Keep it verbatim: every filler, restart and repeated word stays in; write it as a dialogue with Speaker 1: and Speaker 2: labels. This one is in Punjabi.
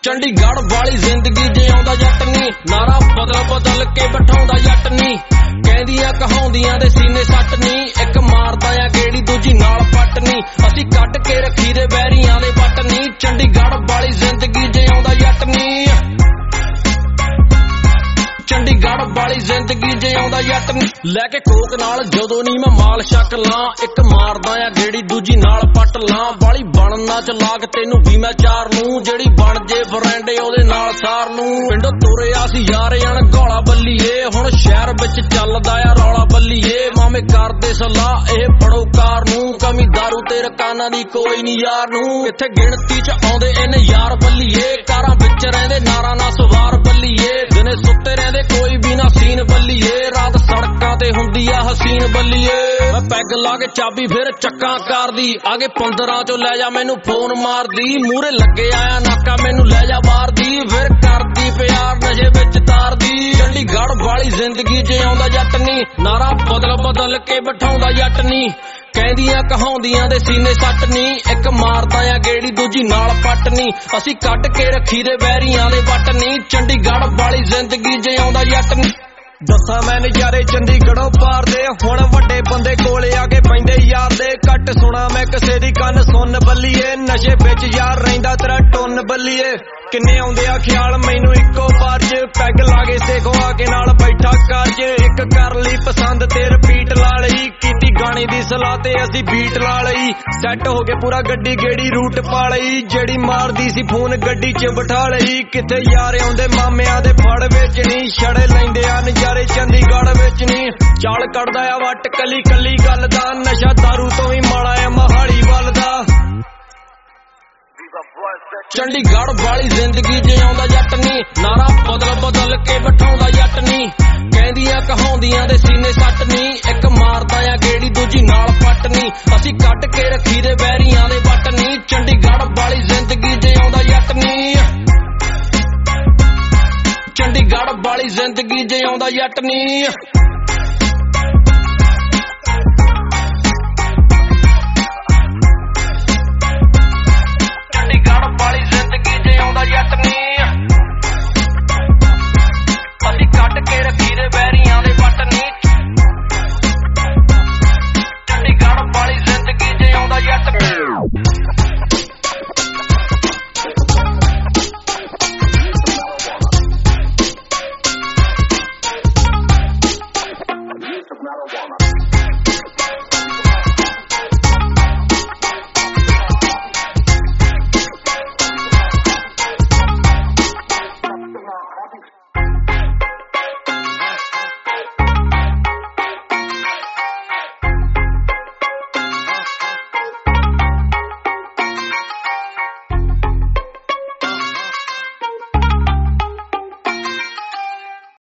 Speaker 1: ਚੰਡੀਗੜ੍ਹ ਵਾਲੀ ਜ਼ਿੰਦਗੀ ਜਿਉਂਦਾ ਜੱਟ ਨੀ, ਨਾਰਾ ਬਦਲ ਬਦਲ ਕੇ ਬਿਠਾਉਂਦਾ ਜੱਟ ਨੀ। ਕਹਿੰਦੀਆਂ ਕਹਾਉਂਦੀਆਂ ਦੇ ਸੀਨੇ ਸੱਟ ਨੀ, ਇੱਕ ਮਾਰਦਾ ਆ ਗੇੜੀ ਦੂਜੀ ਨਾਲ ਪੱਟ ਨੀ। ਅਸੀਂ ਕੱਢ ਕੇ ਰੱਖੀ ਦੇ ਬੈਰੀਆਂ ਦੇ ਵੱਟ ਨੀ, ਚੰਡੀਗੜ੍ਹ ਵਾਲੀ ਜ਼ਿੰਦਗੀ ਜਿਉਂਦਾ ਜੱਟ ਨੀ। ਚੰਡੀਗੜ੍ਹ ਵਾਲੀ ਜ਼ਿੰਦਗੀ ਜਿਉਂਦਾ ਜੱਟ ਨੀ। ਲੈ ਕੇ ਕੋਕ ਨਾਲ ਜਦੋਂ ਨੀ ਮੈਂ ਮਾਲ ਛਕ ਲਾਂ, ਇੱਕ ਮਾਰਦਾ ਆ ਗੇੜੀ ਦੂਜੀ ਨਾਲ ਪੱਟ ਲਾਂ। ਵਾਲੀ ਬਣਨ ਨਾ ਚਲਾਕ ਤੈਨੂੰ ਵੀ ਮੈਂ ਚਾਰ ਨੂੰ, ਜਿਹੜੀ ਬਣ ਜੇ ਫਰੈਂਡ ਉਹਦੇ ਨਾਲ ਸਾਰ ਨੂੰ। ਪਿੰਡੋਂ ਤੁਰਿਆ ਸੀ ਯਾਰ ਅਣਗੌਲਾ ਬੱਲੀਏ, ਹੁਣ ਸ਼ਹਿਰ ਵਿੱਚ ਚੱਲਦਾ ਆ ਰੌਲਾ ਬੱਲੀਏ। ਮਾਮੇ ਕਰਦੇ ਸਲਾਹ ਇਹ ਫੜੋ ਕਾਰ ਨੂੰ, ਕਮੀ ਦਾਰੂ ਤੇ ਰਕਾਨਾਂ ਦੀ ਕੋਈ ਨੀ ਯਾਰ ਨੂੰ। ਇੱਥੇ ਗਿਣਤੀ ਚ ਆਉਂਦੇ ਇਹਨੇ ਯਾਰ ਬੱਲੀਏ, ਕਾਰਾਂ ਵਿੱਚ ਰਹਿੰਦੇ ਨਾਰਾਂ ਨਾਲ ਸਵਾਰ ਬੱਲੀਏ। ਦਿਨੇ ਸੁੱਤੇ ਰਹਿੰਦੇ ਕੋਈ ਵੀ ਨਾ ਸੀਨ ਬੱਲੀਏ, ਰਾਤ ਸੜਕਾਂ ਤੇ ਹੁੰਦੀ ਆ ਹਸੀਨ ਬੱਲੀਏ। ਮੈਂ ਪੈਗ ਲਾ ਕੇ ਚਾਬੀ ਫਿਰ ਚੱਕਾਂ ਕਰਦੀ, ਆਗੇ ਪੰਦਰਾਂ ਚੋਂ ਲੈ ਜਾ ਮੈਨੂੰ ਫੋਨ ਮਾਰਦੀ। ਮੂਹਰੇ ਲੱਗੇ ਆਇਆ ਨਾਕਾ ਮੈਨੂੰ ਲੈ ਜਾ ਬਾਹਰ ਦੀ, ਫਿਰ ਕਰਦੀ ਪਿਆਰ ਨਸ਼ੇ ਵਿੱਚ ਤਾਰਦੀ। ਚੰਡੀਗੜ੍ਹ ਵਾਲੀ ਜ਼ਿੰਦਗੀ ਜਿਉਂਦਾ ਜੱਟ ਨੀ, ਨਾਰਾ ਬਦਲ ਬਦਲ ਕੇ ਬਿਠਾਉਂਦਾ ਜੱਟ ਨੀ। ਕਹਿੰਦੀਆਂ ਕਹਾਉਂਦੀਆਂ ਦੇ ਸੀਨੇ ਸੱਟ ਨੀ, ਇੱਕ ਮਾਰਦਾ ਆ ਗੇੜੀ ਦੂਜੀ ਨਾਲ ਪੱਟ ਨੀ। ਅਸੀਂ ਕੱਢ ਕੇ ਰੱਖੀ ਦੇ ਬੈਰੀਆਂ ਦੇ ਵੱਟ ਨੀ, ਚੰਡੀਗੜ੍ਹ ਵਾਲੀ ਜ਼ਿੰਦਗੀ ਜਿਉਂਦਾ ਜੱਟ ਨੀ। ਦੱਸਾਂ ਮੈਂ ਨਜ਼ਾਰੇ ਚੰਡੀਗੜ੍ਹੋਂ ਪਾਰ ਦੇ, ਹੁਣ ਵੱਡੇ ਬੰਦੇ ਕੋਲੇ ਆ ਕੇ ਪੈਂਦੇ ਯਾਰ ਦੇ। ਘੱਟ ਸੁਣਾ ਮੈਂ ਕਿਸੇ ਦੀ ਕੰਨ ਸੁਣ ਬੱਲੀਏ, ਨਸ਼ੇ ਵਿੱਚ ਯਾਰ ਰਹਿੰਦਾ ਤੇਰਾ ਟੁੰਨ ਬੱਲੀਏ। ਕਿੰਨੇ ਆਉਂਦੇ ਆ ਖਿਆਲ ਮੈਨੂੰ ਇੱਕੋ ਵਾਰ ਚ, ਪੈਗ ਲਾ ਕੇ ਸੇਖੋ ਆ ਕੇ ਨਾਲ ਬੈਠਾ ਕਾਰਜ। ਇੱਕ ਕਰ ਲਈ ਪਸੰਦ ਤੇ ਰਿਪੀਟ ਲਾ ਲਈ, ਕੀਤੀ ਗਾਣੇ ਦੀ ਸਲਾਹ ਤੇ ਅਸੀਂ ਬੀਟ ਲਾ ਲਈ। ਸੈੱਟ ਹੋ ਕੇ ਪੂਰਾ ਗੱਡੀ ਗੇੜੀ ਰੂਟ ਪਾ ਲਈ, ਜਿਹੜੀ ਮਾਰਦੀ ਸੀ ਫੋਨ ਗੱਡੀ ਚ ਬਿਠਾ ਲਈ। ਕਿੱਥੇ ਯਾਰ ਆਉਂਦੇ ਮਾਮਿਆਂ ਦੇ ਫੜ ਵਿੱਚ ਨੀ, ਛੜੇ ਲੈਂਦੇ ਆ ਨਜ਼ਾਰੇ ਚੰਡੀਗੜ੍ਹ ਵਿੱਚ ਨੀ। ਚਾਲ ਕੱਢਦਾ ਆ ਵੱਟ ਕੱਲੀ ਕੱਲੀ ਗੱਲ ਦਾ, ਨਸ਼ਾ ਦਾਰੂ ਤੋਂ ਵੀ ਮਾੜਾ ਆ ਮਹਾਲੀ ਵੱਲ ਦਾ। ਚੰਡੀਗੜ੍ਹ ਵਾਲੀ ਜ਼ਿੰਦਗੀ ਜਿਉਂਦਾ ਜੱਟ ਨੀ, ਨਾਰਾ ਬਦਲ ਬਦਲ ਕੇ ਬਿਠਾਉਂਦਾ ਜੱਟ ਨੀ। ਕਹਿੰਦੀਆਂ ਕਹਾਉਂਦੀਆਂ ਦੇ ਸੀਨੇ ਸੱਟ ਨੀ, ਇੱਕ ਮਾਰਦਾ ਆ ਗੇੜੀ ਦੂਜੀ ਨਾਲ ਪੱਟ ਨੀ। ਅਸੀਂ ਕੱਢ ਕੇ ਰੱਖੀ ਦੇ ਬੈਰੀਆਂ ਦੇ ਵੱਟ ਨੀ, ਚੰਡੀਗੜ੍ਹ ਵਾਲੀ ਜ਼ਿੰਦਗੀ ਜਿਉਂਦਾ ਜੱਟ ਨੀ। ਚੰਡੀਗੜ੍ਹ ਵਾਲੀ ਜ਼ਿੰਦਗੀ ਜਿਉਂਦਾ ਜੱਟ ਨੀ। ਜੱਟ ਨੀ ਅਸੀਂ ਕੱਢ ਕੇ ਰੱਖੀ ਦੇ ਬੈਰੀਆਂ ਦੇ ਵੱਟ ਨੀ, ਚੰਡੀਗੜ੍ਹ ਵਾਲੀ ਜ਼ਿੰਦਗੀ ਜਿਉਂਦਾ ਜੱਟ ਨੀ। Marijuana.